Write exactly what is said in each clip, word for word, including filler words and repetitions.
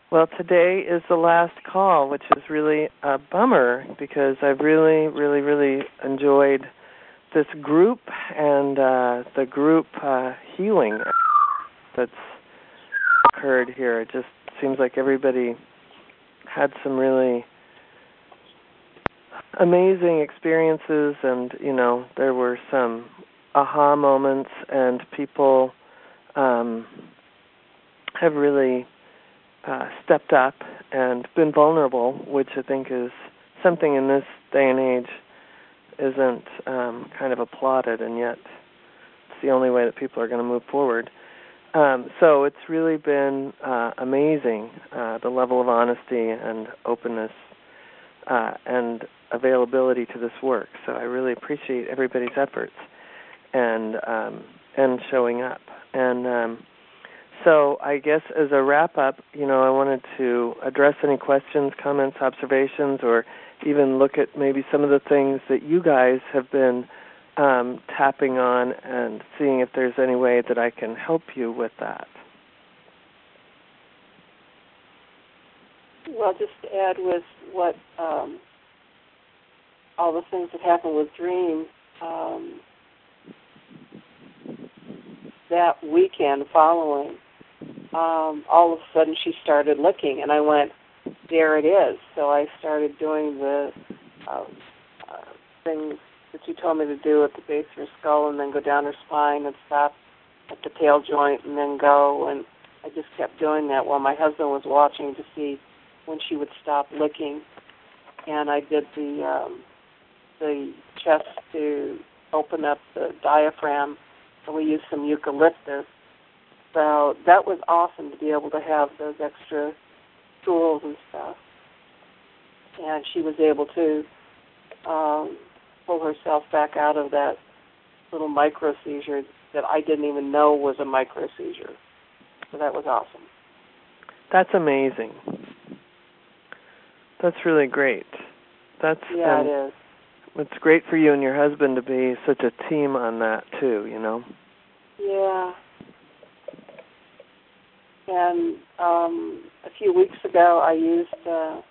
Well, today is the last call, which is really a bummer because I've really, really, really enjoyed this group and uh, the group uh, healing that's occurred here. It just seems like everybody had some really amazing experiences, and, you know, there were some aha moments, and people um, have really uh, stepped up and been vulnerable, which I think is something in this day and age isn't um, kind of applauded, and yet it's the only way that people are going to move forward. Um, so it's really been uh, amazing, uh, the level of honesty and openness uh, and availability to this work. So I really appreciate everybody's efforts and um, and showing up. And um, so I guess as a wrap-up, you know, I wanted to address any questions, comments, observations, or even look at maybe some of the things that you guys have been um, tapping on and seeing if there's any way that I can help you with that. Well, just to add with what um, all the things that happened with Dream, um, that weekend following, um, all of a sudden she started licking, and I went, there it is. So I started doing the uh, uh, things that you told me to do at the base of her skull, and then go down her spine and stop at the tail joint and then go. And I just kept doing that while my husband was watching to see when she would stop licking. And I did the um, the chest to open up the diaphragm, and we used some eucalyptus. So that was awesome to be able to have those extra tools and stuff. And she was able to um, pull herself back out of that little micro seizure that I didn't even know was a micro seizure. So that was awesome. That's amazing. That's really great. That's yeah, um, it is. It's great for you and your husband to be such a team on that too, you know. Yeah. And um, a few weeks ago, I used uh,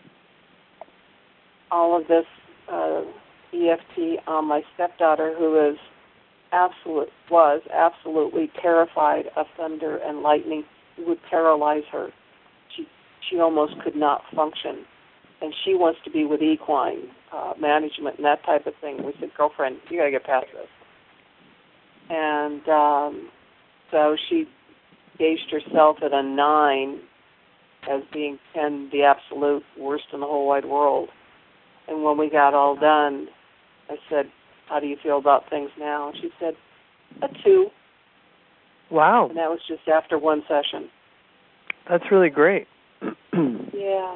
all of this uh, E F T on my stepdaughter, who is absolute was absolutely terrified of thunder and lightning. It would paralyze her. She she almost could not function, and she wants to be with equine uh, management and that type of thing. We said, girlfriend, you got to get past this. And um, so she gauged herself at a nine as being ten, the absolute worst in the whole wide world. And when we got all done, I said, how do you feel about things now? And she said, a two. Wow. And that was just after one session. That's really great. Yeah.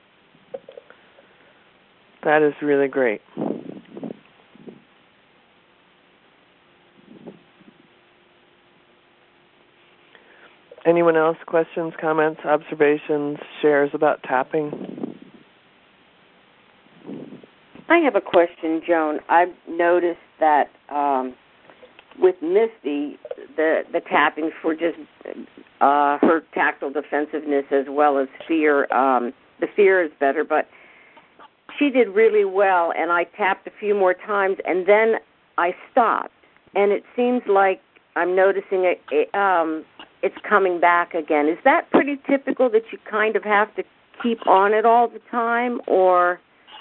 That is really great. Anyone else? Questions, comments, observations, shares about tapping? I have a question, Joan. I've noticed that um, with Misty, the the tapping for just uh, her tactile defensiveness as well as fear. Um, the fear is better, but she did really well, and I tapped a few more times, and then I stopped. And it seems like I'm noticing it, it, um, it's coming back again. Is that pretty typical that you kind of have to keep on it all the time, or...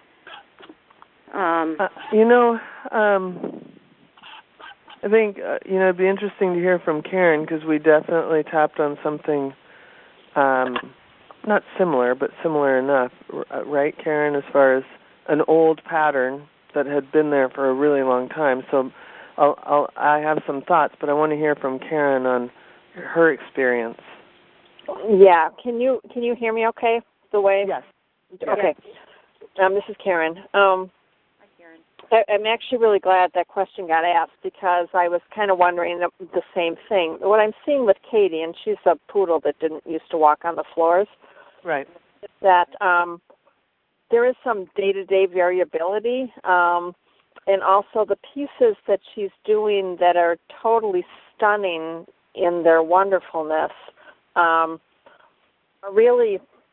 Um, uh, you know, um, I think, uh, you know, it'd be interesting to hear from Karen, because we definitely tapped on something um, not similar, but similar enough, right, Karen, as far as an old pattern that had been there for a really long time. So I'll, I'll, I have some thoughts, but I want to hear from Karen on her experience. Yeah, can you can you hear me okay? The way? Yes. Okay. Um, this is Karen. Um, Hi, Karen. I, I'm actually really glad that question got asked, because I was kind of wondering the, the same thing. What I'm seeing with Katie, and she's a poodle that didn't used to walk on the floors, right? Is that um, there is some day-to-day variability, um, and also the pieces that she's doing that are totally stunning in their wonderfulness um, are really,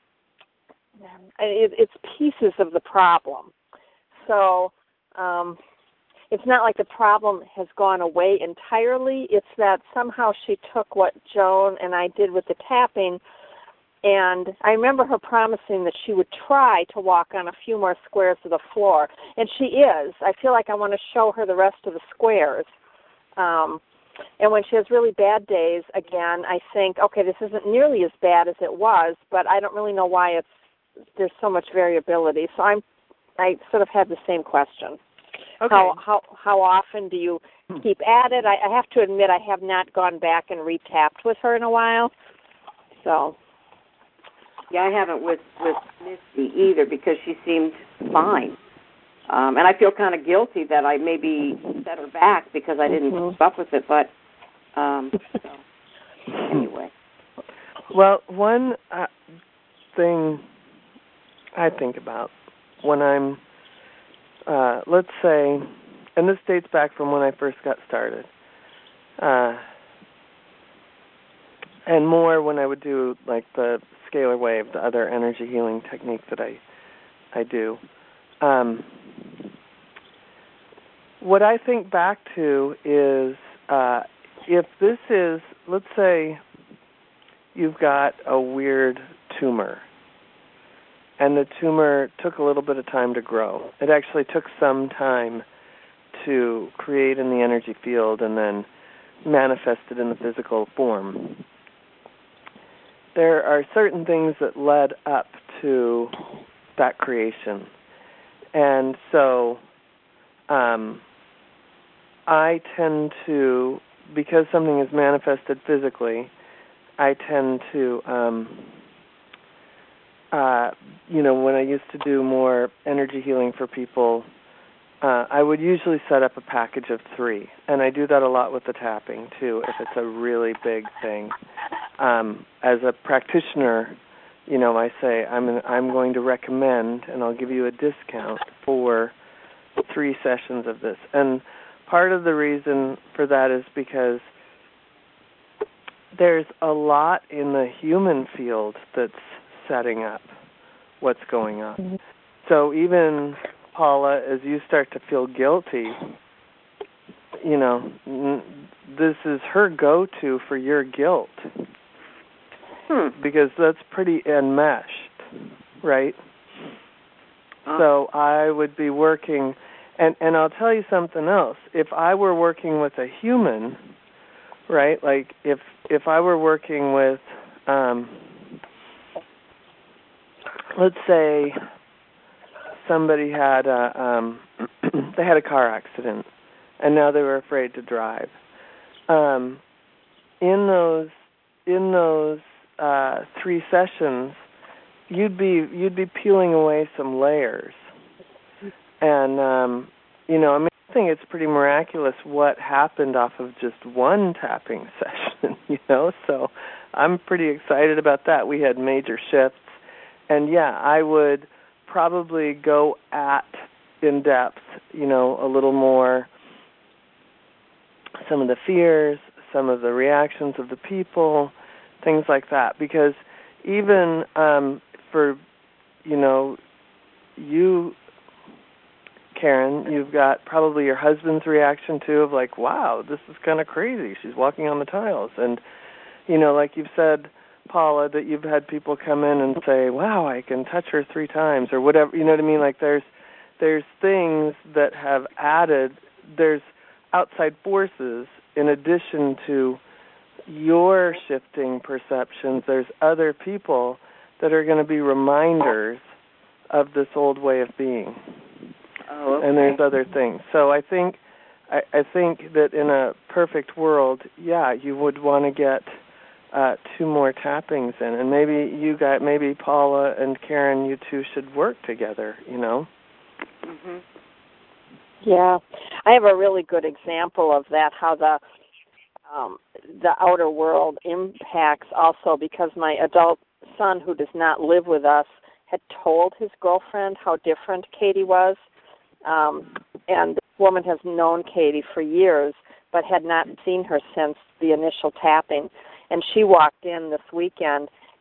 it, it's pieces of the problem. So um, it's not like the problem has gone away entirely. It's that somehow she took what Joan and I did with the tapping, and I remember her promising that she would try to walk on a few more squares of the floor, and she is. I feel like I want to show her the rest of the squares. Um, and when she has really bad days, again, I think, okay, this isn't nearly as bad as it was, but I don't really know why it's there's so much variability. So I'm, I sort of have the same question. Okay. How how how often do you keep at it? I, I have to admit I have not gone back and re-tapped with her in a while. So. Yeah, I haven't with, with Misty either because she seemed fine. Um, and I feel kind of guilty that I maybe set her back because I didn't mm-hmm. keep up with it. But um, so, anyway. Well, one uh, thing I think about when I'm, uh, let's say, and this dates back from when I first got started, uh, and more when I would do like the scalar wave, the other energy healing technique that I I do. Um, what I think back to is uh, if this is, let's say, you've got a weird tumor, and the tumor took a little bit of time to grow. It actually took some time to create in the energy field and then manifested in the physical form. There are certain things that led up to that creation. And so um, I tend to, because something is manifested physically, I tend to, um, uh, you know, when I used to do more energy healing for people, uh, I would usually set up a package of three. And I do that a lot with the tapping, too, if it's a really big thing. Um, as a practitioner, you know, I say, I'm an, I'm going to recommend, and I'll give you a discount for three sessions of this. And part of the reason for that is because there's a lot in the human field that's setting up what's going on. Mm-hmm. So even, Paula, as you start to feel guilty, you know, this is her go-to for your guilt. Hmm. Because that's pretty enmeshed, right? Uh. So I would be working, and, and I'll tell you something else. If I were working with a human, right, like if if I were working with, um, let's say somebody had a, um, they had a car accident, and now they were afraid to drive. Um, in those, in those uh, three sessions, you'd be you'd be peeling away some layers, and um, you know, I mean, I think it's pretty miraculous what happened off of just one tapping session. You know, so I'm pretty excited about that. We had major shifts, and yeah, I would probably go at in depth, you know, a little more. Some of the fears, some of the reactions of the people, things like that. Because even um, for, you know, you, Karen, you've got probably your husband's reaction, too, of like, wow, this is kind of crazy. She's walking on the tiles. And, you know, like you've said, Paula, that you've had people come in and say, wow, I can touch her three times or whatever. You know what I mean? Like there's there's things that have added, there's outside forces in addition to your shifting perceptions. There's other people that are going to be reminders of this old way of being. Oh, okay. And there's other things. So I think I, I think that in a perfect world, yeah, you would want to get uh, two more tappings in, and maybe you got maybe Paula and Karen, you two should work together. You know. Mm-hmm. Yeah, I have a really good example of that. How the um, the outer world impacts also, because my adult son, who does not live with us, had told his girlfriend how different Katie was. Um, and this woman has known Katie for years, but had not seen her since the initial tapping. And she walked in this weekend,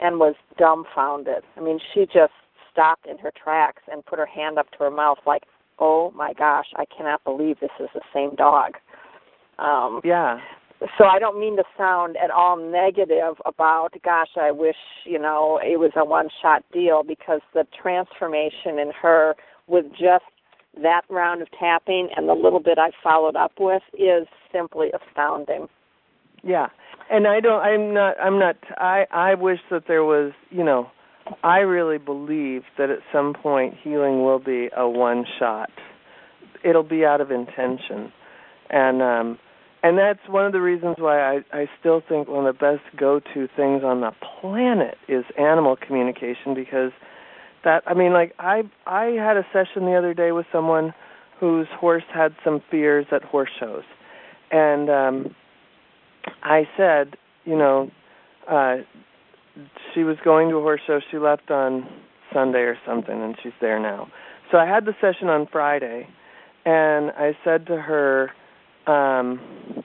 and was dumbfounded. I mean, she just stopped in her tracks and put her hand up to her mouth like, oh, my gosh, I cannot believe this is the same dog. Um, yeah. So I don't mean to sound at all negative about, gosh, I wish, you know, it was a one-shot deal, because the transformation in her with just that round of tapping and the little bit I followed up with is simply astounding. Yeah. And I don't, I'm not, I'm not, I, I wish that there was, you know, I really believe that at some point healing will be a one-shot. It'll be out of intention. And, um, And that's one of the reasons why I, I still think one of the best go-to things on the planet is animal communication, because that, I mean, like, I I had a session the other day with someone whose horse had some fears at horse shows. And um, I said, you know, uh, she was going to a horse show. She left on Sunday or something, and she's there now. So I had the session on Friday, and I said to her, Um,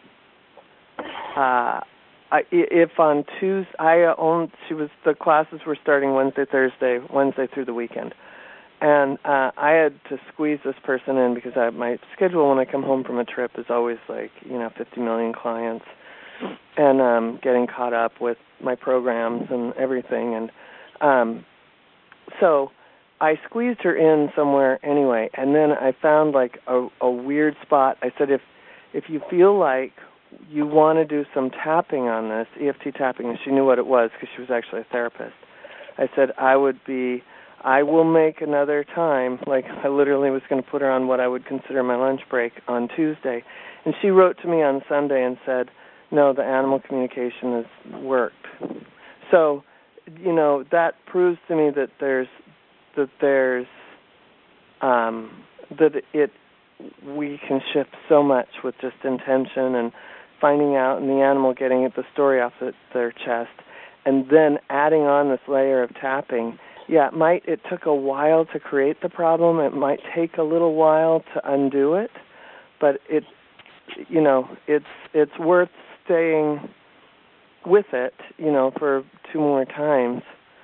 uh, I, if on Tuesday, I owned, she was, the classes were starting Wednesday, Thursday, Wednesday through the weekend. And uh, I had to squeeze this person in because I, my schedule when I come home from a trip is always like, you know, fifty million clients and um, getting caught up with my programs and everything. And um, so I squeezed her in somewhere anyway, and then I found like a, a weird spot. I said, if If you feel like you want to do some tapping on this, E F T tapping, and she knew what it was because she was actually a therapist, I said, I would be, I will make another time, like I literally was going to put her on what I would consider my lunch break on Tuesday. And she wrote to me on Sunday and said, no, the animal communication has worked. So, you know, that proves to me that there's, that there's, um, that it, we can shift so much with just intention and finding out, and the animal getting the story off the, their chest, and then adding on this layer of tapping. Yeah, it might. It took a while to create the problem. It might take a little while to undo it, but it, you know, it's it's worth staying with it, you know, for two more times,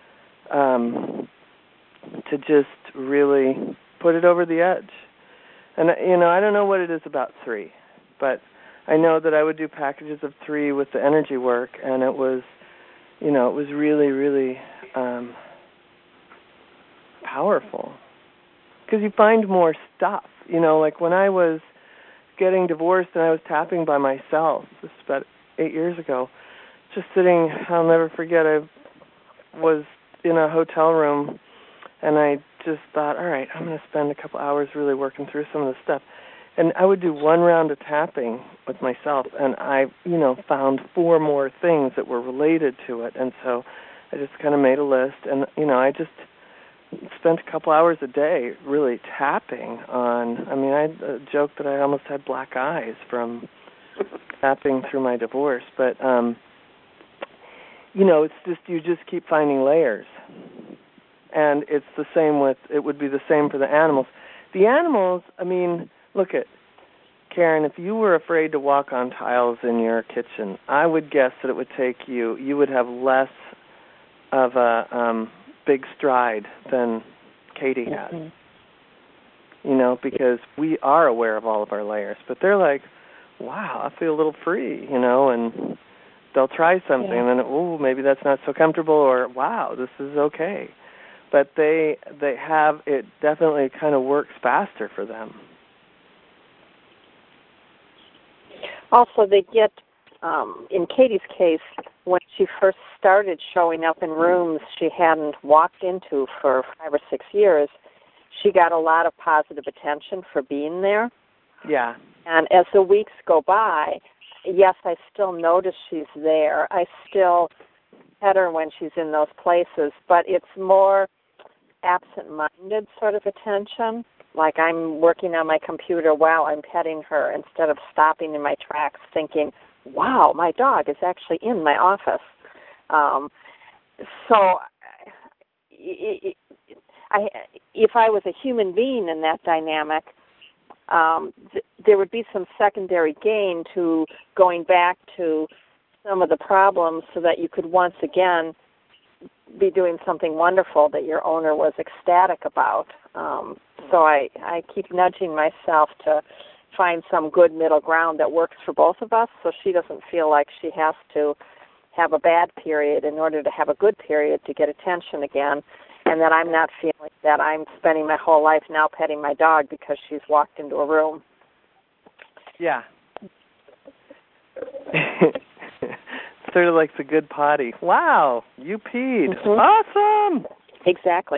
um, to just really put it over the edge. And, you know, I don't know what it is about three, but I know that I would do packages of three with the energy work, and it was, you know, it was really, really um, powerful. Because you find more stuff. You know, like when I was getting divorced and I was tapping by myself, this was about eight years ago, just sitting, I'll never forget, I was in a hotel room, and I just thought, all right, I'm going to spend a couple hours really working through some of the stuff. And I would do one round of tapping with myself, and I, you know, found four more things that were related to it. And so I just kind of made a list, and, you know, I just spent a couple hours a day really tapping on, I mean, I uh, joked that I almost had black eyes from tapping through my divorce. But, um, you know, it's just, you just keep finding layers. And it's the same with, it would be the same for the animals. The animals, I mean, look at, Karen, if you were afraid to walk on tiles in your kitchen, I would guess that it would take you, you would have less of a um, big stride than Katie has. Mm-hmm. You know, because we are aware of all of our layers. But they're like, wow, I feel a little free, you know, and they'll try something, yeah. and then, oh, maybe that's not so comfortable, or, wow, this is okay. But they they have, it definitely kind of works faster for them. Also, they get, um, in Katie's case, when she first started showing up in rooms she hadn't walked into for five or six years, she got a lot of positive attention for being there. Yeah. And as the weeks go by, yes, I still notice she's there. I still pet her when she's in those places, but it's more absent-minded sort of attention, like I'm working on my computer while I'm petting her instead of stopping in my tracks thinking, wow, my dog is actually in my office. Um, so it, it, I, if I was a human being in that dynamic, um, th- there would be some secondary gain to going back to some of the problems so that you could once again be doing something wonderful that your owner was ecstatic about. Um, so I, I keep nudging myself to find some good middle ground that works for both of us, so she doesn't feel like she has to have a bad period in order to have a good period to get attention again, and that I'm not feeling that I'm spending my whole life now petting my dog because she's walked into a room. Yeah. Sort of like the good potty. Wow, you peed. Mm-hmm. Awesome. Exactly.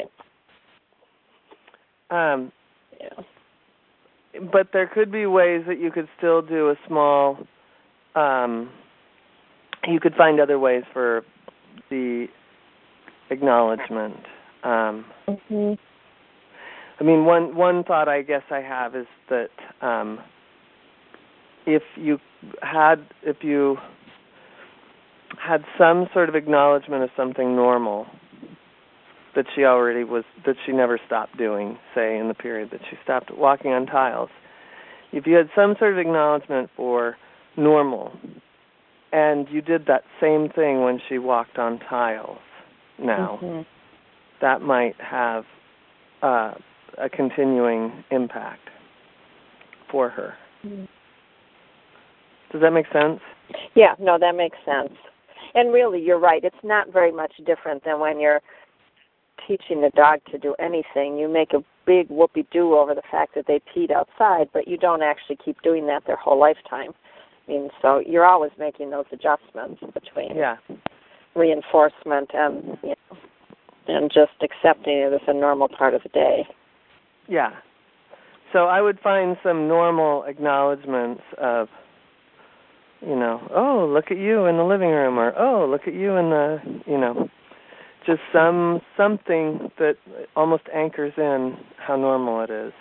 Um, yeah. But there could be ways that you could still do a small, um, you could find other ways for the acknowledgement. Um, mm-hmm. I mean, one, one thought I guess I have is that um, if you had, if you had some sort of acknowledgement of something normal that she already was, that she never stopped doing, say, in the period that she stopped walking on tiles. If you had some sort of acknowledgement for normal, and you did that same thing when she walked on tiles now, mm-hmm. that might have uh, a continuing impact for her. Mm-hmm. Does that make sense? Yeah, no, that makes sense. And really, you're right. It's not very much different than when you're teaching the dog to do anything. You make a big whoopee-doo over the fact that they peed outside, but you don't actually keep doing that their whole lifetime. I mean, so you're always making those adjustments between yeah. reinforcement and, you know, and just accepting it as a normal part of the day. Yeah. So I would find some normal acknowledgments of, you know, oh, look at you in the living room, or oh, look at you in the, you know, just some something that almost anchors in how normal it is.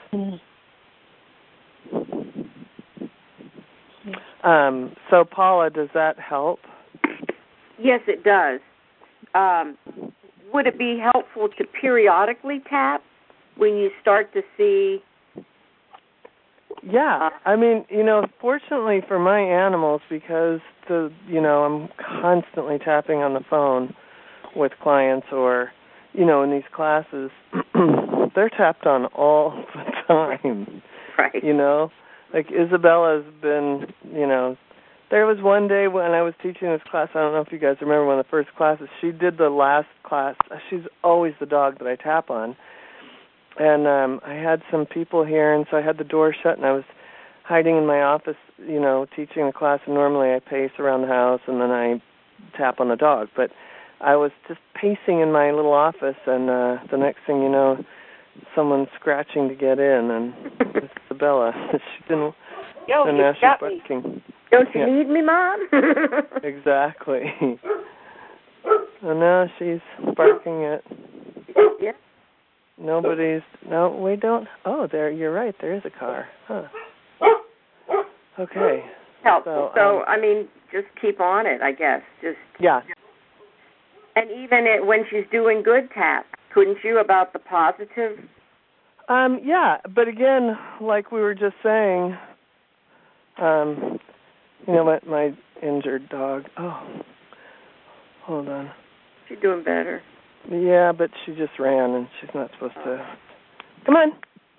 Mm-hmm. Um, so, Paula, does that help? Yes, it does. Um, would it be helpful to periodically tap when you start to see? Yeah, I mean, you know, fortunately for my animals, because the, you know, I'm constantly tapping on the phone with clients, or, you know, in these classes, they're tapped on all the time. Right. You know, like Isabella's been, you know, there was one day when I was teaching this class, I don't know if you guys remember one of the first classes, she did the last class. She's always the dog that I tap on. And um, I had some people here, and so I had the door shut, and I was hiding in my office, you know, teaching the class. And normally I pace around the house, and then I tap on the dog. But I was just pacing in my little office, and uh, the next thing you know, someone's scratching to get in, and it's Isabella. She didn't. Yo, and you now she's got barking. me. Don't you yeah. need me, Mom? Exactly. And now she's barking at. Yeah. Nobody's. No, we don't. Oh, there. You're right. There is a car. Huh. Okay. Helpful. So, So, um, I mean, just keep on it, I guess. Just. Yeah. And even it, when she's doing good tap, couldn't you, about the positive? Um. Yeah, but again, like we were just saying, um, you know what? My injured dog. Oh, hold on. She's doing better. Yeah, but she just ran, and she's not supposed to. Come on.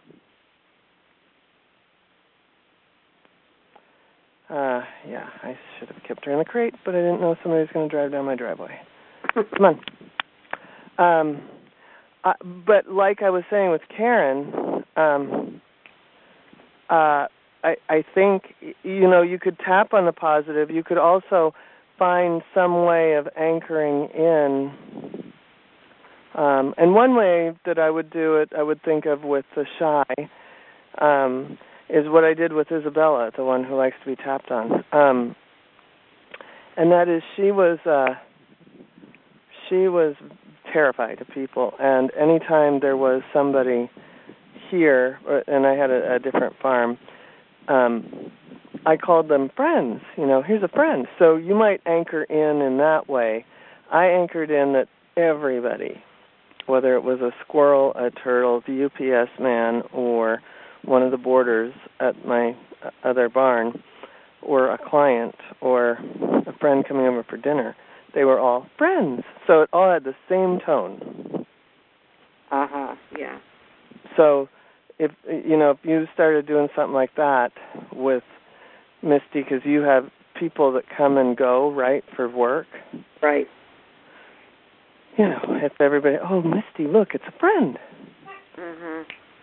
Uh, yeah, I should have kept her in the crate, but I didn't know somebody was going to drive down my driveway. Come on. Um, uh, but like I was saying with Karen, um, uh, I, I think, you know, you could tap on the positive. You could also find some way of anchoring in. Um, and one way that I would do it, I would think of with the shy, um, is what I did with Isabella, the one who likes to be tapped on. Um, and that is, she was uh, she was terrified of people, and anytime there was somebody here, and I had a, a different farm, um, I called them friends. You know, here's a friend. So you might anchor in in that way. I anchored in that everybody, whether it was a squirrel, a turtle, the U P S man, or one of the boarders at my other barn, or a client, or a friend coming over for dinner, they were all friends. So it all had the same tone. Uh-huh, yeah. So if, you know, if you started doing something like that with Misty, because you have people that come and go, right, for work. Right. You know, if everybody, oh, Misty, look, it's a friend. Mm-hmm.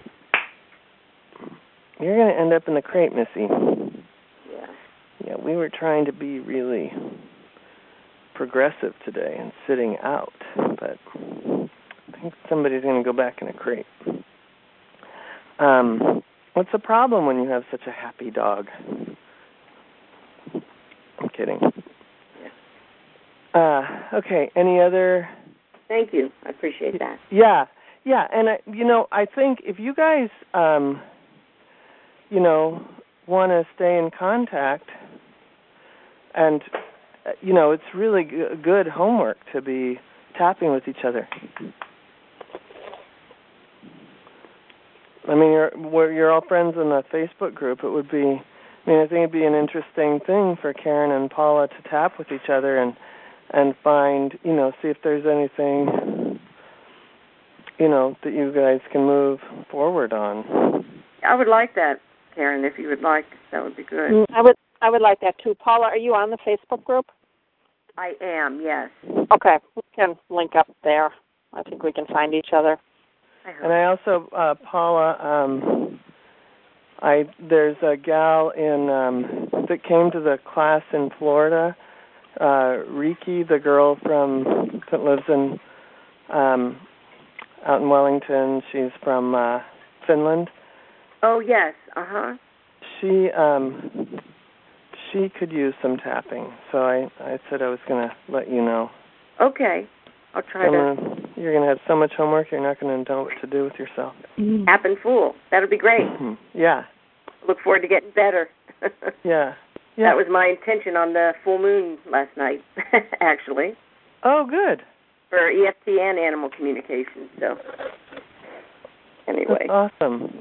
You're going to end up in the crate, Missy. Yeah. Yeah, we were trying to be really progressive today and sitting out, but I think somebody's going to go back in a crate. Um, what's the problem when you have such a happy dog? I'm kidding. Uh, okay, any other... Thank you. I appreciate that. Yeah, yeah, and, I, you know, I think if you guys, um, you know, want to stay in contact, and, you know, it's really g- good homework to be tapping with each other. I mean, you're we're, you're all friends in the Facebook group. It would be, I mean, I think it'd be an interesting thing for Karen and Paula to tap with each other and and find, you know, see if there's anything, you know, that you guys can move forward on. I would like that, Karen, if you would like. That would be good. Mm, I would I would like that too. Paula, are you on the Facebook group? I am, yes. Okay, we can link up there. I think we can find each other. I and I also, uh, Paula, um, I there's a gal in um, that came to the class in Florida, uh, Riki, the girl from that lives in um, out in Wellington. She's from uh, Finland. Oh yes, uh huh. She um, she could use some tapping, so I, I said I was going to let you know. Okay, I'll try I'm to. Gonna, you're going to have so much homework, you're not going to know what to do with yourself. Tap and fool. That'll be great. Mm-hmm. Yeah. Look forward to getting better. Yeah. Yeah. That was my intention on the full moon last night, actually. Oh, good. For E F T and animal communication. So, anyway. That's awesome.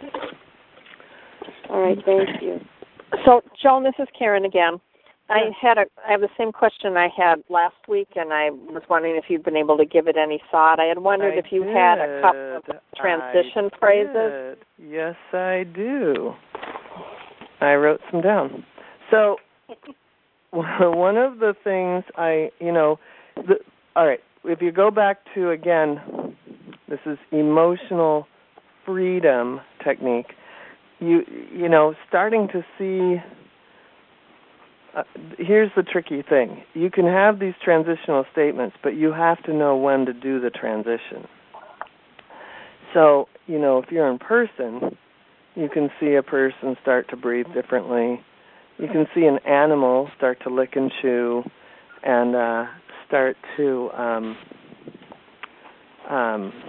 All right, thank you. So, Joan, this is Karen again. I had a I have the same question I had last week, and I was wondering if you've been able to give it any thought. I had wondered I if you did. had a couple of transition I phrases. Did. Yes, I do. I wrote some down. So, one of the things I, you know, the, all right, if you go back to, again, this is emotional freedom technique, you, you know, starting to see, uh, here's the tricky thing. You can have these transitional statements, but you have to know when to do the transition. So, you know, if you're in person, you can see a person start to breathe differently. You can see an animal start to lick and chew and uh, start to um, um,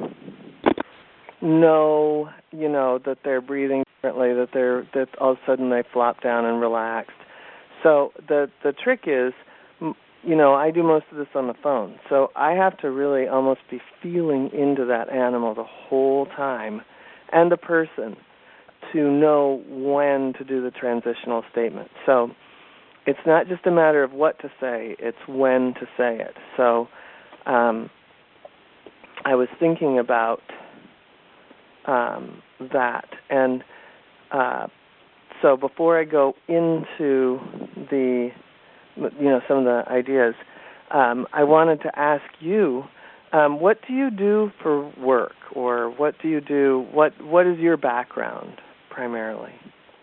know, you know, that they're breathing differently, that they're that all of a sudden they flop down and relaxed. So the the trick is, you know, I do most of this on the phone, so I have to really almost be feeling into that animal the whole time, and the person, to know when to do the transitional statement. So it's not just a matter of what to say, it's when to say it. So um, I was thinking about um, that. And uh, so before I go into the, you know, some of the ideas, um, I wanted to ask you, um, what do you do for work, or what do you do, what what is your background primarily?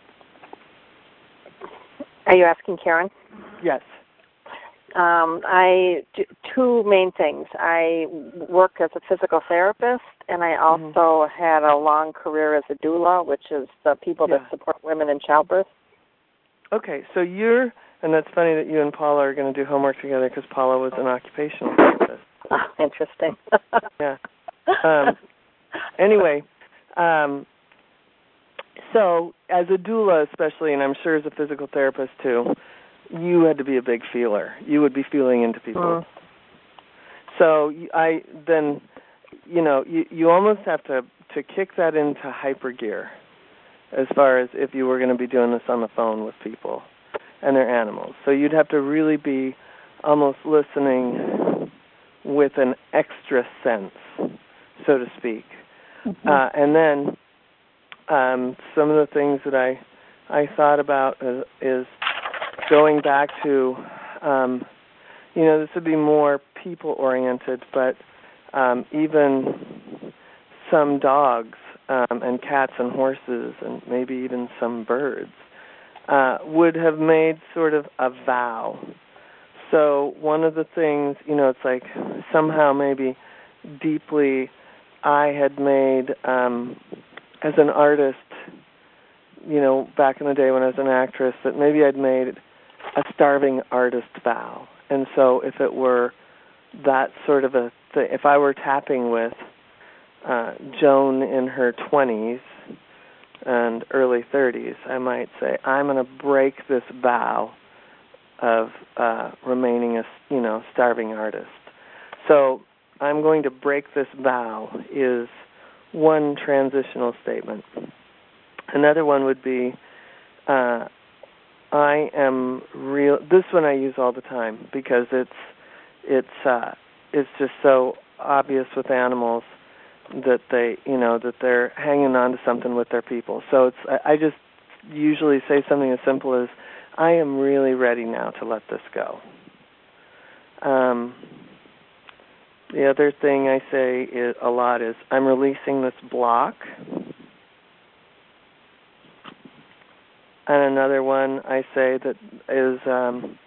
Are you asking Karen? Yes. Um, I do two main things. I work as a physical therapist, and I also mm-hmm. had a long career as a doula, which is the people yeah. that support women in childbirth. Okay, so you're, and that's funny that you and Paula are going to do homework together, because Paula was an occupational therapist. Oh, interesting. Yeah. Um, anyway, um, so as a doula especially, and I'm sure as a physical therapist too, you had to be a big feeler. You would be feeling into people. Mm. So I then, you know, you, you almost have to, to kick that into hyper gear as far as if you were going to be doing this on the phone with people and their animals. So you'd have to really be almost listening with an extra sense, so to speak. Mm-hmm. Uh, and then um, some of the things that I I thought about is, is going back to, um, you know, this would be more people-oriented, but um, even some dogs um, and cats and horses and maybe even some birds uh, would have made sort of a vow. So one of the things, you know, it's like somehow maybe deeply I had made, um, as an artist, you know, back in the day when I was an actress, that maybe I'd made a starving artist vow. And so if it were that sort of a thing, if I were tapping with uh, Joan in her twenties and early thirties, I might say, I'm going to break this vow of uh, remaining a, you know, starving artist. So I'm going to break this vow is one transitional statement. Another one would be, uh, I am real. This one I use all the time because it's it's uh, it's just so obvious with animals that they, you know, that they're hanging on to something with their people. So it's I, I just usually say something as simple as, I am really ready now to let this go. Um, the other thing I say is, a lot is, I'm releasing this block. And another one I say that is, um,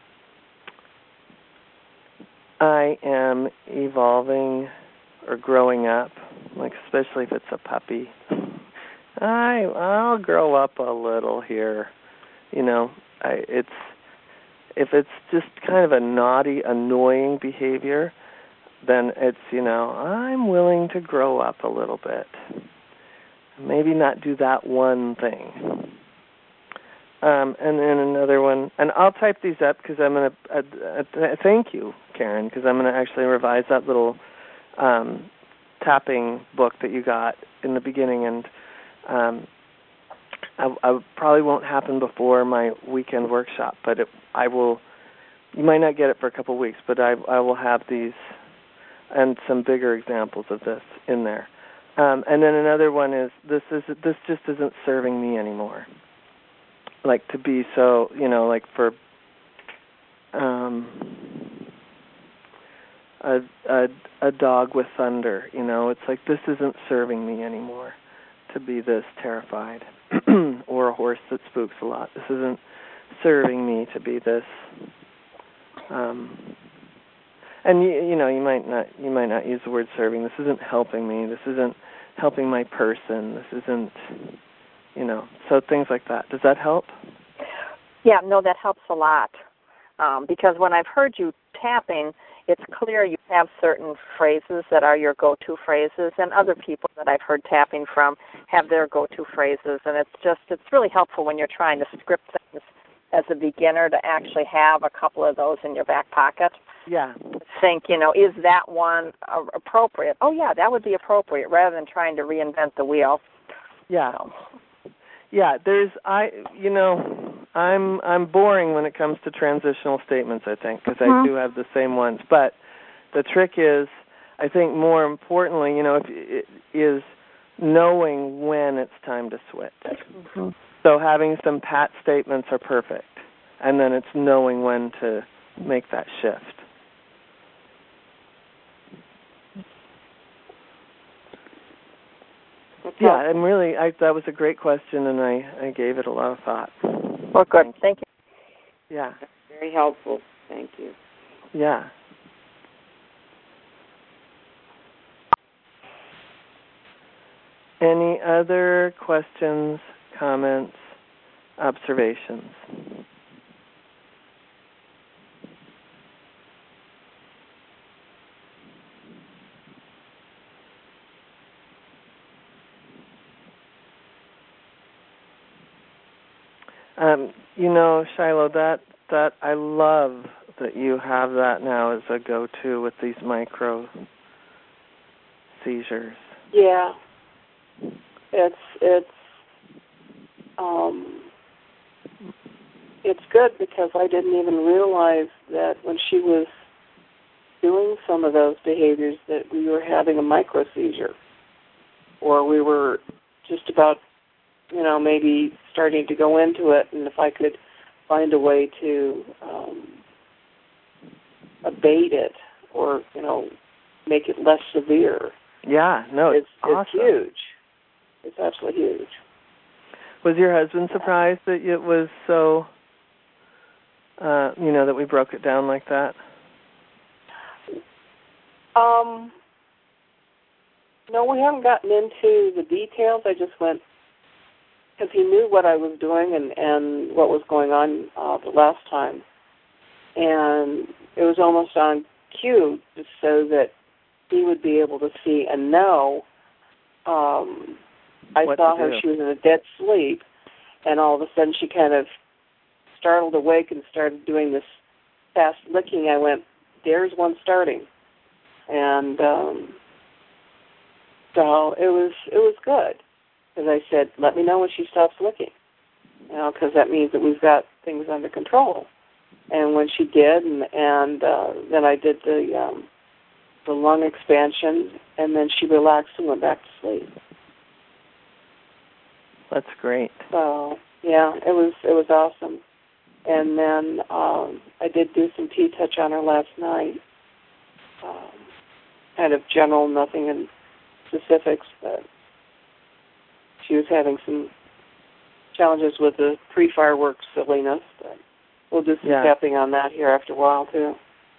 I am evolving or growing up, like especially if it's a puppy. I, I'll grow up a little here. You know, I, it's if it's just kind of a naughty, annoying behavior, then it's, you know, I'm willing to grow up a little bit. Maybe not do that one thing. Um, and then another one, and I'll type these up because I'm going to, uh, uh, thank you, Karen, because I'm going to actually revise that little um, tapping book that you got in the beginning, and um, I, I probably won't happen before my weekend workshop, but it, I will, you might not get it for a couple of weeks, but I, I will have these and some bigger examples of this in there. Um, and then another one is, this is this just isn't serving me anymore. Like to be so, you know, like for um, a, a a dog with thunder, you know, it's like this isn't serving me anymore to be this terrified, or a horse that spooks a lot. This isn't serving me to be this. Um, and you, you know, you might not you might not use the word serving. This isn't helping me. This isn't helping my person. This isn't. You know, so things like that. Does that help? Yeah, no, that helps a lot. Um, because when I've heard you tapping, it's clear you have certain phrases that are your go-to phrases, and other people that I've heard tapping from have their go-to phrases. And it's just, it's really helpful when you're trying to script things as a beginner to actually have a couple of those in your back pocket. Yeah. Think, you know, is that one uh, appropriate? Oh, yeah, that would be appropriate, rather than trying to reinvent the wheel. Yeah. So. Yeah, there's I you know, I'm I'm boring when it comes to transitional statements, I think, because mm-hmm. I do have the same ones, but the trick is, I think more importantly, you know, if it is knowing when it's time to switch. Mm-hmm. So having some pat statements are perfect, and then it's knowing when to make that shift. Yeah, and really, I, that was a great question, and I, I gave it a lot of thought. Well, good. Thank you. Yeah. That's very helpful. Thank you. Yeah. Any other questions, comments, observations? Um, you know, Shiloh, that, that I love that you have that now as a go-to with these micro seizures. Yeah, it's it's um, it's good because I didn't even realize that when she was doing some of those behaviors that we were having a micro seizure, or we were just about, you know, maybe starting to go into it, and if I could find a way to um, abate it or, you know, make it less severe. Yeah, no, it's, it's, awesome. It's huge. It's absolutely huge. Was your husband surprised that it was so, uh, you know, that we broke it down like that? Um, no, we haven't gotten into the details. I just went, because he knew what I was doing and, and what was going on uh, the last time. And it was almost on cue just so that he would be able to see and know. Um, I what saw her, she was in a dead sleep, and all of a sudden she kind of startled awake and started doing this fast licking. I went, there's one starting. And um, so it was it was good, because I said, let me know when she stops licking, you know, because that means that we've got things under control. And when she did, and, and uh, then I did the um, the lung expansion, and then she relaxed and went back to sleep. That's great. So yeah, it was it was awesome. And then um, I did do some T-touch on her last night. Um, kind of general, nothing in specifics, but she was having some challenges with the pre-fireworks silliness. But we'll do some yeah. tapping on that here after a while, too.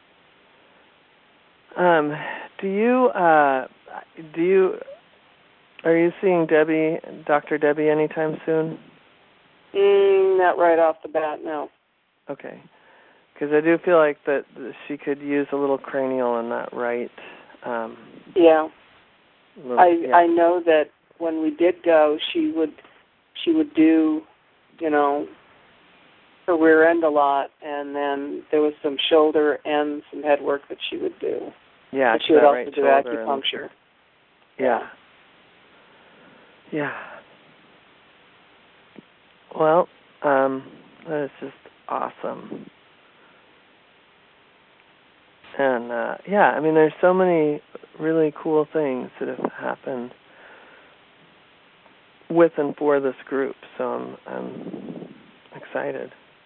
Um, do you, uh, do you, are you seeing Debbie, Doctor Debbie, anytime soon? Mm, not right off the bat, no. Okay. Because I do feel like that she could use a little cranial in that right. Um, yeah. Little, I yeah. I know that when we did go, she would she would do, you know, her rear end a lot, and then there was some shoulder and some head work that she would do. Yeah, but she would also right do acupuncture. And, yeah. Yeah. Well, um, that is just awesome. And, uh, yeah, I mean, there's so many really cool things that have happened with and for this group, so I'm, I'm excited.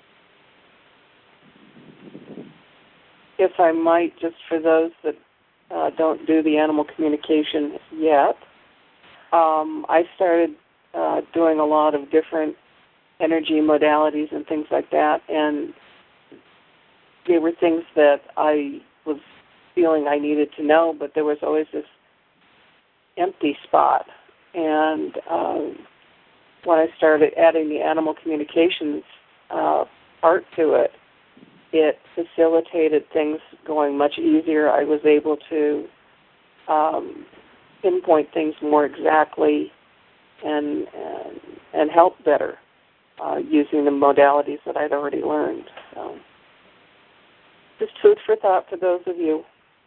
If I might, just for those that uh, don't do the animal communication yet, um, I started uh, doing a lot of different energy modalities and things like that, and they were things that I was feeling I needed to know, but there was always this empty spot. And um, when I started adding the animal communications uh, part to it, it facilitated things going much easier. I was able to um, pinpoint things more exactly and and, and help better uh, using the modalities that I'd already learned. So, just food for thought for those of you.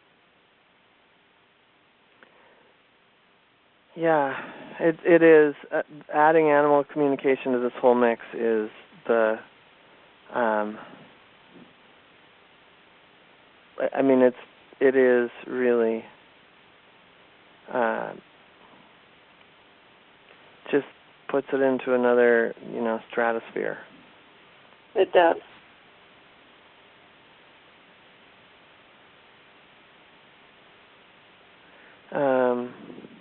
Yeah, it it is. Uh, adding animal communication to this whole mix is the. Um, I mean, it's it is really uh, just puts it into another, you know, stratosphere. It does. Um,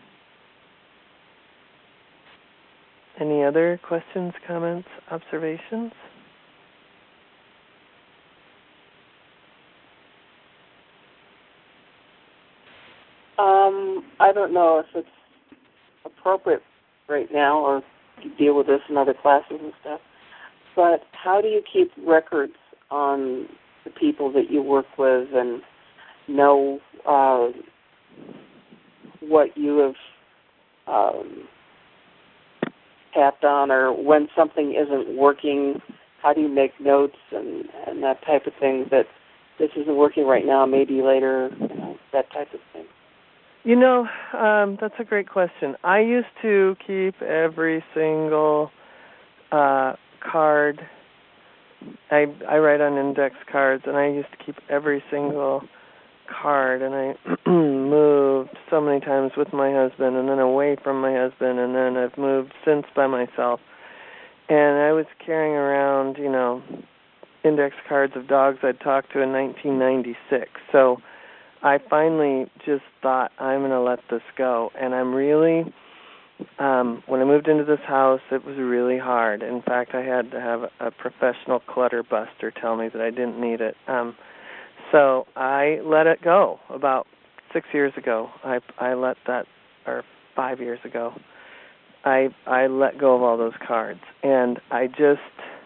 any other questions, comments, observations? Um, I don't know if it's appropriate right now or you deal with this in other classes and stuff, but how do you keep records on the people that you work with and know uh, what you have um, tapped on, or when something isn't working, how do you make notes and, and that type of thing, that this isn't working right now, maybe later, you know, that type of thing? You know, um, that's a great question. I used to keep every single uh, card I I write on index cards, and I used to keep every single card, and I moved so many times with my husband, and then away from my husband, and then I've moved since by myself. And I was carrying around, you know, index cards of dogs I'd talked to in nineteen ninety-six. So I finally just thought, I'm going to let this go. And I'm really, um, when I moved into this house, it was really hard. In fact, I had to have a professional clutter buster tell me that I didn't need it. Um, so I let it go about six years ago. I, I let that, or five years ago, I I let go of all those cards. And I just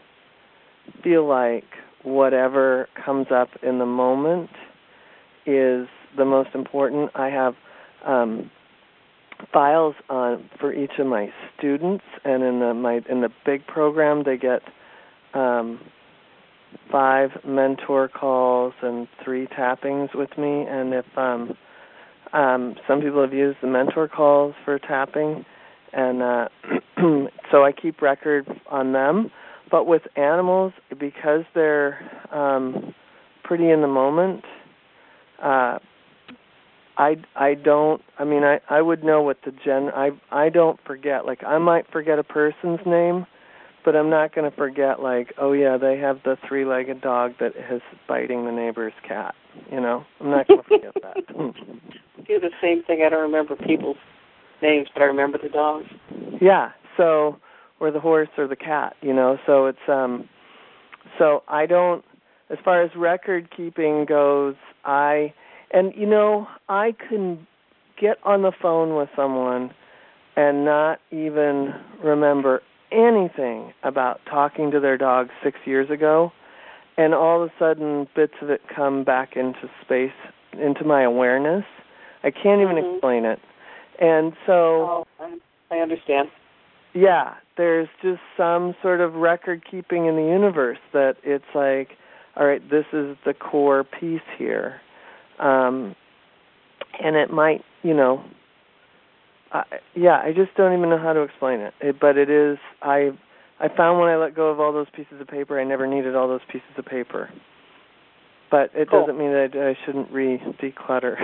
feel like whatever comes up in the moment is the most important. I have um, files on for each of my students, and in the my in the big program they get um, five mentor calls and three tappings with me. And if um, um, some people have used the mentor calls for tapping, and uh, so I keep record on them. But with animals, because they're um, pretty in the moment, uh, I, I don't, I mean, I, I would know what the gen, I, I don't forget. Like, I might forget a person's name, but I'm not going to forget, like, oh, yeah, they have the three-legged dog that is biting the neighbor's cat. You know, I'm not going to forget that. I do the same thing. I don't remember people's names, but I remember the dogs. Yeah, so... or the horse or the cat, you know. So it's um so I don't, as far as record keeping goes, I and you know, I can get on the phone with someone and not even remember anything about talking to their dog six years ago, and all of a sudden bits of it come back into space, into my awareness. I can't even mm-hmm. explain it. And so oh, I understand. Yeah, there's just some sort of record keeping in the universe that it's like, all right, this is the core piece here. Um, and it might, you know, uh, yeah, I just don't even know how to explain it. it. But it is, I I found when I let go of all those pieces of paper, I never needed all those pieces of paper. But it cool. doesn't mean that I, I shouldn't re-declutter.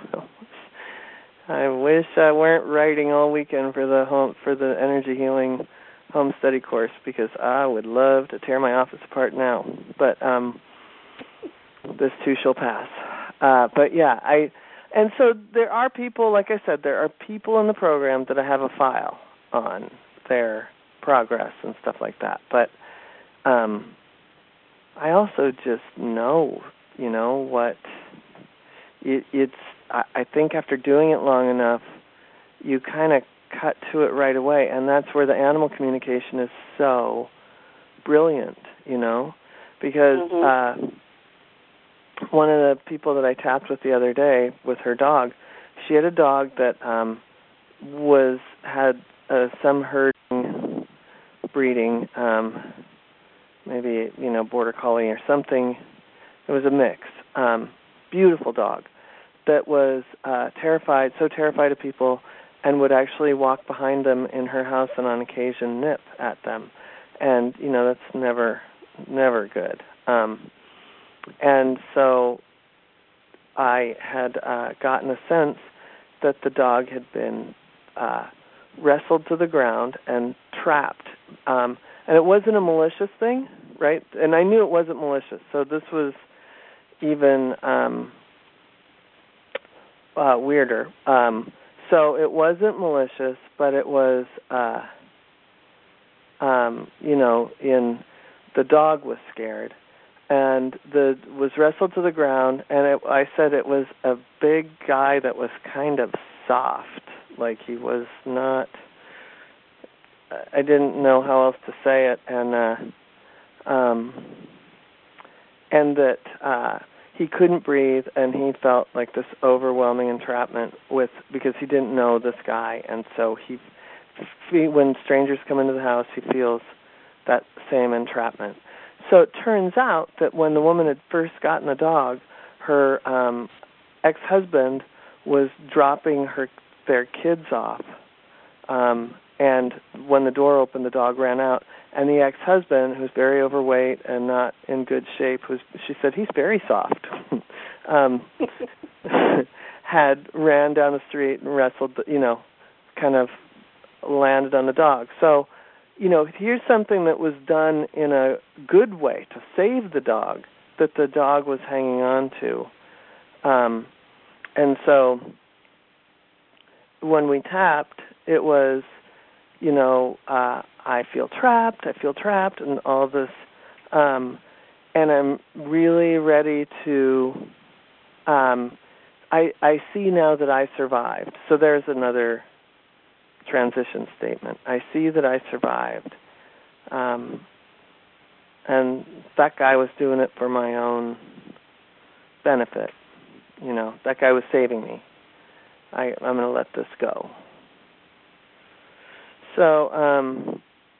I wish I weren't writing all weekend for the home for the energy healing home study course, because I would love to tear my office apart now. But um, this too shall pass. Uh, but yeah, I and so there are people, like I said, there are people in the program that I have a file on their progress and stuff like that. But um, I also just know, you know, what it, it's. I think after doing it long enough, you kind of cut to it right away, and that's where the animal communication is so brilliant, you know, because mm-hmm. uh, one of the people that I tapped with the other day with her dog, she had a dog that um, was had uh, some herding, breeding, um, maybe, you know, border collie or something. It was a mix. Um, beautiful dog. That was uh, terrified, so terrified of people, and would actually walk behind them in her house and on occasion nip at them. And, you know, that's never, never good. Um, and so I had uh, gotten a sense that the dog had been uh, wrestled to the ground and trapped. Um, and it wasn't a malicious thing, right? And I knew it wasn't malicious. So this was even... Um, Uh, weirder. Um, so it wasn't malicious, but it was, uh, um, you know, in the dog was scared, and the was wrestled to the ground. And it, I said it was a big guy that was kind of soft, like he was not. I didn't know how else to say it, and uh, um, and that. Uh, He couldn't breathe, and he felt like this overwhelming entrapment with because he didn't know this guy, and so he, he, when strangers come into the house, he feels that same entrapment. So it turns out that when the woman had first gotten the dog, her um, ex-husband was dropping her their kids off um, and when the door opened, the dog ran out. And the ex-husband, who's very overweight and not in good shape, who's, she said he's very soft, um, had ran down the street and wrestled, you know, kind of landed on the dog. So, you know, here's something that was done in a good way to save the dog that the dog was hanging on to. Um, and so when we tapped, it was, you know, uh, I feel trapped, I feel trapped, and all this. Um, and I'm really ready to, um, I, I see now that I survived. So there's another transition statement. I see that I survived. Um, and that guy was doing it for my own benefit. You know, that guy was saving me. I, I'm going to let this go. So, um,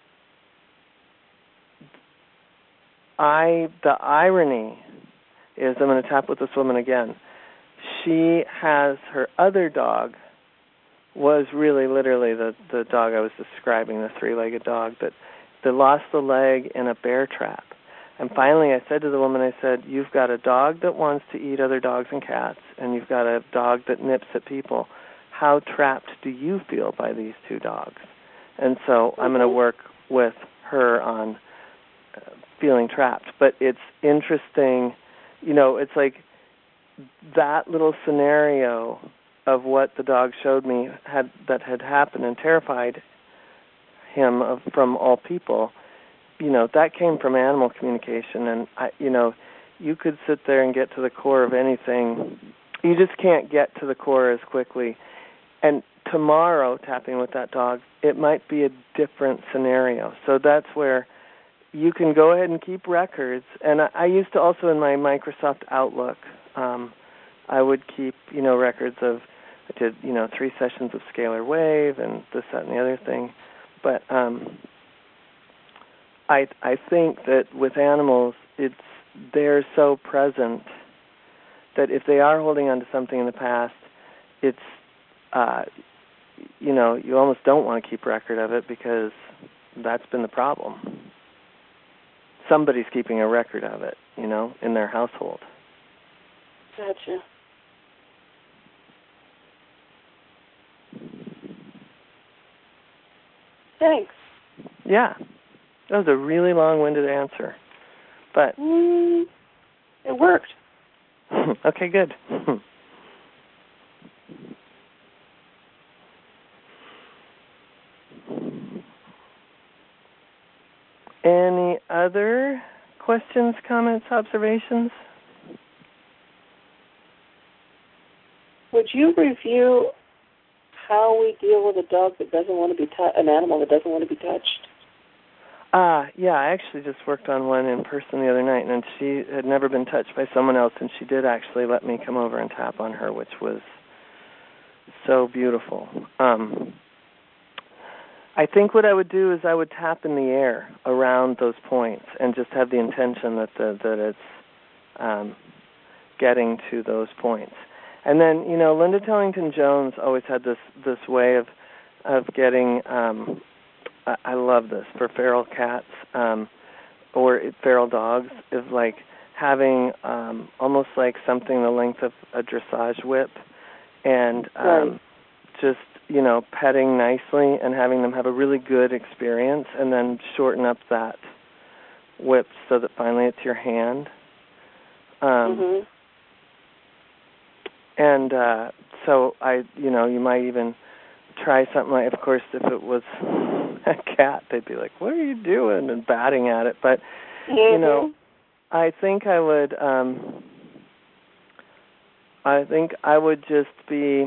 I the irony is, I'm going to tap with this woman again. She has her other dog, was really literally the, the dog I was describing, the three-legged dog, that, that lost the leg in a bear trap. And finally I said to the woman, I said, you've got a dog that wants to eat other dogs and cats, and you've got a dog that nips at people. How trapped do you feel by these two dogs? And so mm-hmm. I'm going to work with her on uh, feeling trapped. But it's interesting, you know, it's like that little scenario of what the dog showed me had that had happened and terrified him of, from all people, you know, that came from animal communication. And, I, you know, you could sit there and get to the core of anything. You just can't get to the core as quickly. And tomorrow, tapping with that dog, it might be a different scenario. So that's where you can go ahead and keep records. And I, I used to also, in my Microsoft Outlook, um, I would keep, you know, records of, I did, you know, three sessions of scalar wave and this, that, and the other thing. But um, I I think that with animals, it's they're so present that if they are holding on to something in the past, it's, uh, you know, you almost don't want to keep record of it because that's been the problem. Somebody's keeping a record of it, you know, in their household. Gotcha. Thanks. Yeah. That was a really long-winded answer. But mm, it worked. Okay, good. Any other questions, comments, observations? Would you review how we deal with a dog that doesn't want to be touched, an animal that doesn't want to be touched? Ah, uh, yeah, I actually just worked on one in person the other night, and she had never been touched by someone else, and she did actually let me come over and tap on her, which was so beautiful. Um, I think what I would do is I would tap in the air around those points and just have the intention that the, that it's um, getting to those points. And then, you know, Linda Tellington Jones always had this, this way of of getting, um, I, I love this, for feral cats um, or feral dogs, is like having um, almost like something the length of a dressage whip and um, right. just, you know, petting nicely and having them have a really good experience and then shorten up that whip so that finally it's your hand. Um, mm-hmm. And uh, so I, you know, you might even try something like, of course, if it was a cat, they'd be like, what are you doing? And batting at it. But, mm-hmm. you know, I think I would, um, I think I would just be,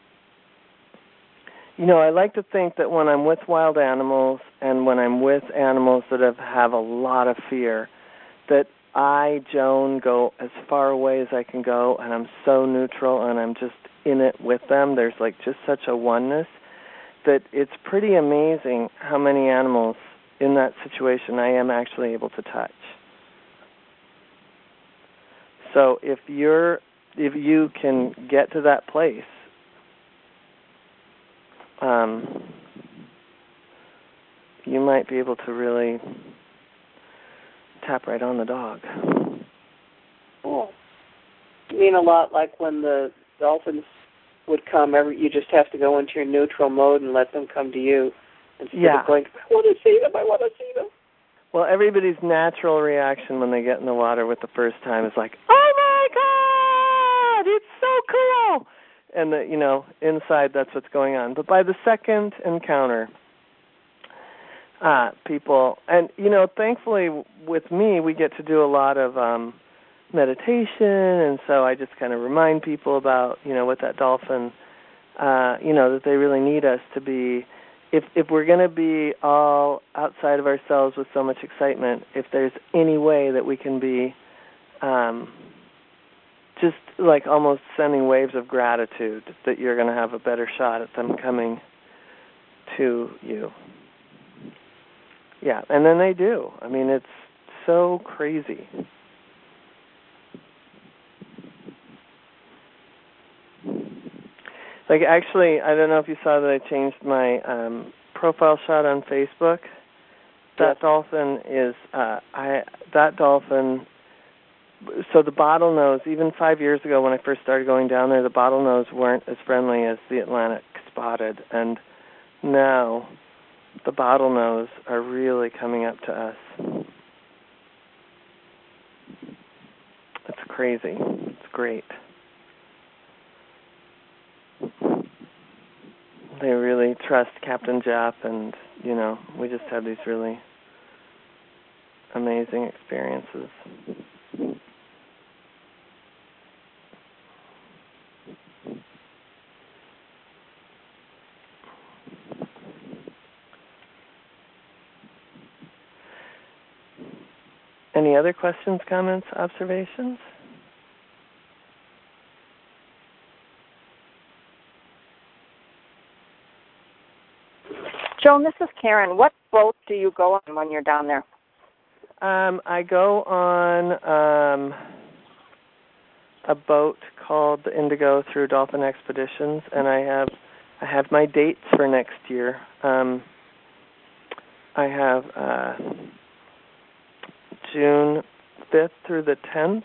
you know, I like to think that when I'm with wild animals and when I'm with animals that have, have a lot of fear, that I, Joan, go as far away as I can go, and I'm so neutral, and I'm just in it with them. There's like just such a oneness that it's pretty amazing how many animals in that situation I am actually able to touch. So if you're, if you can get to that place, um, you might be able to really tap right on the dog. Cool. You mean a lot like when the dolphins would come, every, you just have to go into your neutral mode and let them come to you instead yeah. of going, I want to see them, I want to see them. Well, everybody's natural reaction when they get in the water with the first time is like, oh my God, it's so cool. And, the, you know, inside that's what's going on. But by the second encounter, uh, people, and, you know, thankfully with me, we get to do a lot of um, meditation, and so I just kind of remind people about, you know, with that dolphin, uh, you know, that they really need us to be, if if we're going to be all outside of ourselves with so much excitement, if there's any way that we can be um, just like almost sending waves of gratitude, that you're going to have a better shot at them coming to you. Yeah, and then they do. I mean, it's so crazy. Like, actually, I don't know if you saw that I changed my um, profile shot on Facebook. That yes. dolphin is, uh, I that dolphin, so the bottlenose, even five years ago when I first started going down there, the bottlenose weren't as friendly as the Atlantic spotted. And now the bottlenose are really coming up to us. It's crazy. It's great. They really trust Captain Jeff, and, you know, we just had these really amazing experiences. Any other questions, comments, observations? Joan, this is Karen. What boat do you go on when you're down there? Um, I go on um, a boat called the Indigo through Dolphin Expeditions, and I have I have my dates for next year. Um, I have uh, June fifth through the tenth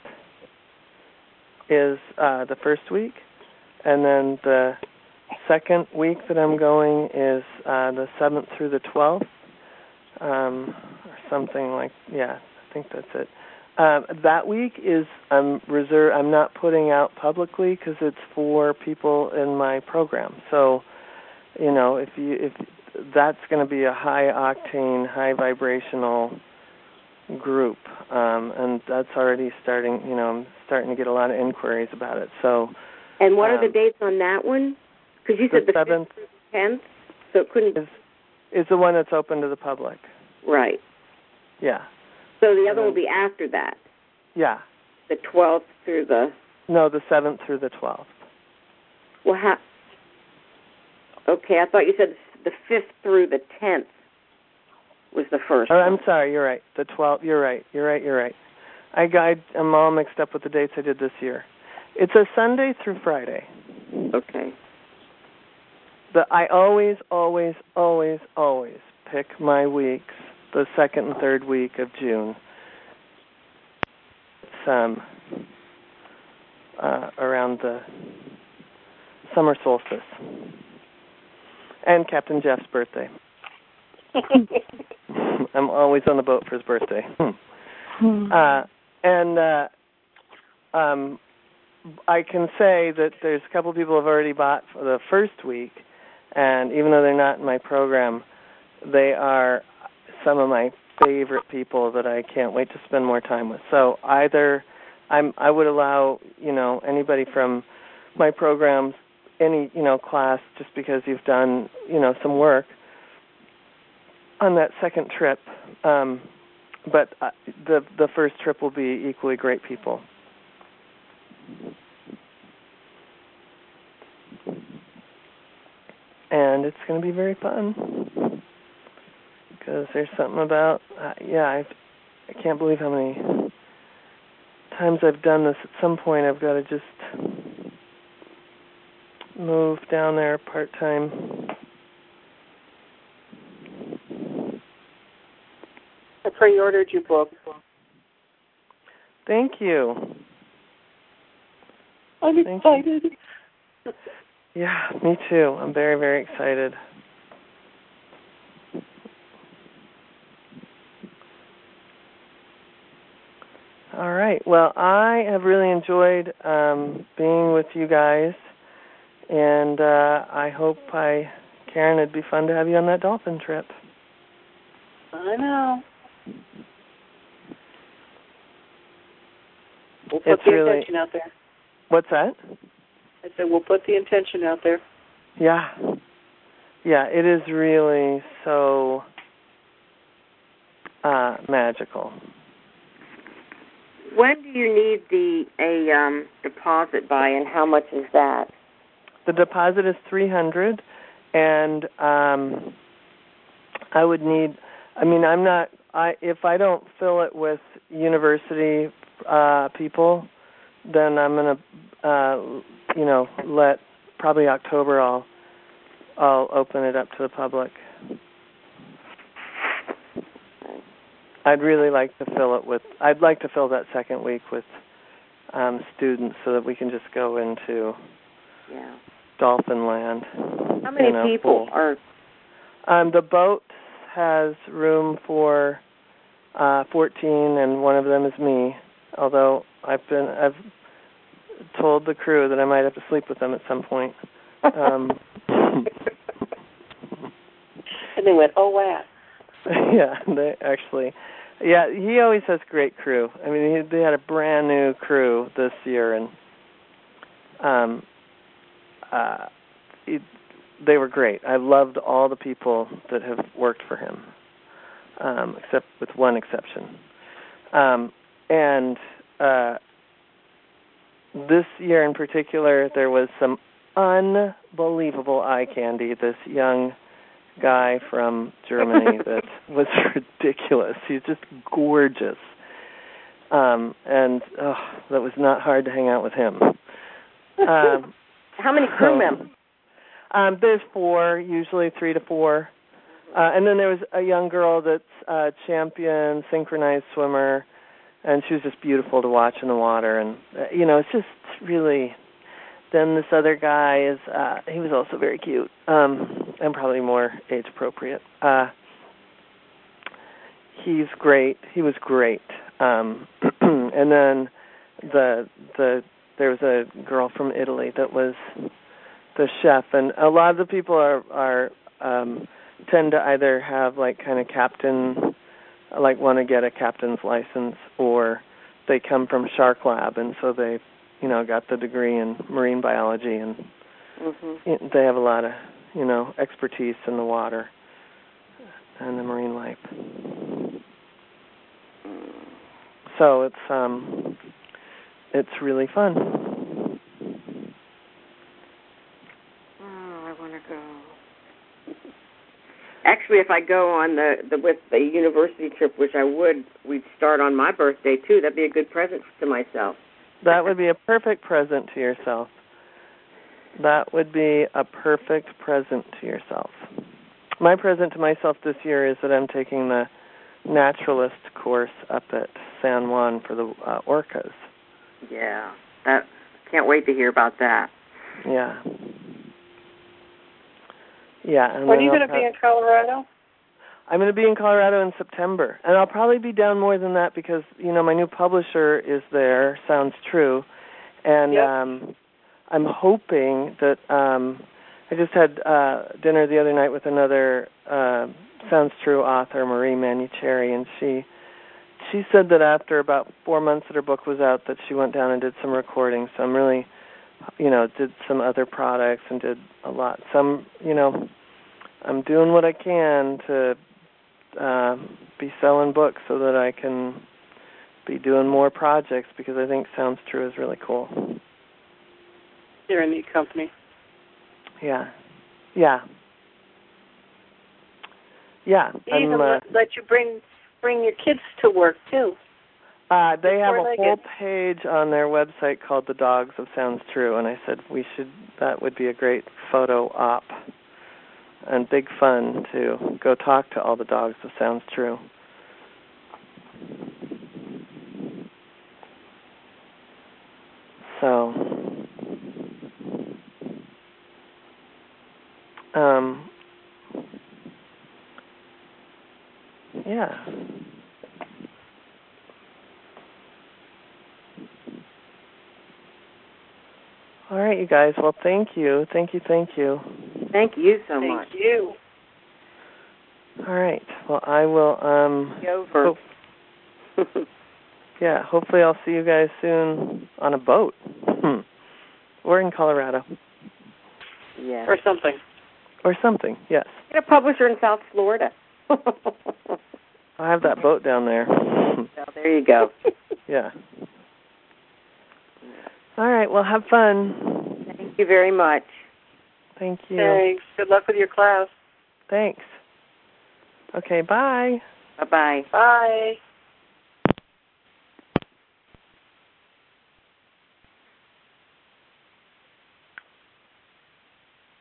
is uh, the first week, and then the second week that I'm going is uh, the seventh through the twelfth, um, or something like, yeah, I think that's it. Um, that week is I'm reserve. I'm not putting out publicly because it's for people in my program. So, you know, if you if that's going to be a high octane, high vibrational group, um, and that's already starting. You know, I'm starting to get a lot of inquiries about it. So, and what um, are the dates on that one? Because you said the seventh, tenth, so it couldn't is is the one that's open to the public. Right. Yeah. So the other then, will be after that. Yeah. The twelfth through the. No, the seventh through the twelfth. Well, how? Okay, I thought you said the fifth through the tenth was the first. Oh, one. I'm sorry. You're right. The twelfth. You're right. You're right. You're right. I got. I'm all mixed up with the dates I did this year. It's a Sunday through Friday. Okay. But I always, always, always, always pick my weeks the second and third week of June. It's um, uh, around the summer solstice. And Captain Jeff's birthday. I'm always on the boat for his birthday. uh, and uh, um, I can say that there's a couple people who have already bought for the first week, and even though they're not in my program, they are some of my favorite people that I can't wait to spend more time with. So either I'm, I would allow, you know, anybody from my programs, any, you know, class, just because you've done, you know, some work on that second trip. Um, but uh, the the first trip will be equally great people. And it's going to be very fun because there's something about, uh, yeah, I've, I can't believe how many times I've done this. At some point, I've got to just move down there part-time. pre-ordered your book. Thank you. I'm Thank excited. You. Yeah, me too. I'm very, very excited. All right. Well, I have really enjoyed um, being with you guys, and uh, I hope I, Karen, it'd be fun to have you on that dolphin trip. I know. We'll put It's the really, intention out there. What's that? I said we'll put the intention out there. Yeah. Yeah, it is really so uh, magical. When do you need the a um, deposit by, and how much is that? The deposit is three hundred, and um, I would need. I mean, I'm not. I if I don't fill it with university uh, people, then I'm gonna, uh, you know, let probably October. I'll I'll open it up to the public. I'd really like to fill it with. I'd like to fill that second week with um, students so that we can just go into yeah. Dolphin Land. How many you know, people full. are? Um, the boat has room for uh, fourteen, and one of them is me. Although I've been, I've told the crew that I might have to sleep with them at some point. Um, and they went, "Oh wow." Yeah, they actually. Yeah, he always has great crew. I mean, he, they had a brand new crew this year, and um, uh, it, they were great. I loved all the people that have worked for him, um, except with one exception. Um, and uh, this year in particular, there was some unbelievable eye candy. This young guy from Germany that was ridiculous. He's just gorgeous. Um, and oh, that was not hard to hang out with him. Um, How many crew members? Um, there's four, usually three to four. Uh, and then there was a young girl that's a champion synchronized swimmer, and she was just beautiful to watch in the water. And, uh, you know, it's just really... Then this other guy is, uh, he was also very cute, um, and probably more age appropriate. Uh, he's great. He was great. Um, and then the the there was a girl from Italy that was the chef, and a lot of the people are are um, tend to either have like kind of captain, like want to get a captain's license, or they come from Shark Lab, and so they. You know, got the degree in marine biology, and mm-hmm. they have a lot of, you know, expertise in the water and the marine life. So it's um, it's really fun. Oh, I want to go. Actually, if I go on the, the with the university trip, which I would, we'd start on my birthday too. That'd be a good present to myself. That would be a perfect present to yourself. That would be a perfect present to yourself. My present to myself this year is that I'm taking the naturalist course up at San Juan for the uh, orcas. Yeah, that can't wait to hear about that. Yeah. Yeah. And when are you going to be in Colorado? I'm going to be in Colorado in September, and I'll probably be down more than that because, you know, my new publisher is there, Sounds True, and yep. um, I'm hoping that um, I just had uh, dinner the other night with another uh, Sounds True author, Marie Manucherry, and she she said that after about four months that her book was out that she went down and did some recordings, so I'm really, you know, did some other products and did a lot. Some, you know, I'm doing what I can to Uh, be selling books so that I can be doing more projects because I think Sounds True is really cool. They're a neat company. Yeah. Yeah. Yeah. They even uh, let, let you bring bring your kids to work, too. Uh, they have a whole page on their website called The Dogs of Sounds True, and I said we should. That would be a great photo op. And big fun to go talk to all the dogs of Sounds True. um, yeah. All right, you guys. Well, thank you. Thank you, thank you. Thank you so Thank much. Thank you. All right. Well, I will, um... Over. Hope, yeah, hopefully I'll see you guys soon on a boat. Hmm. Or in Colorado. Yeah. Or something. Or something, yes. Get a publisher in South Florida. I have that boat down there. Well, there you go. Yeah. All right, well, have fun. Thank you very much. Thank you. Thanks. Good luck with your class. Thanks. Okay, bye. Bye-bye. Bye.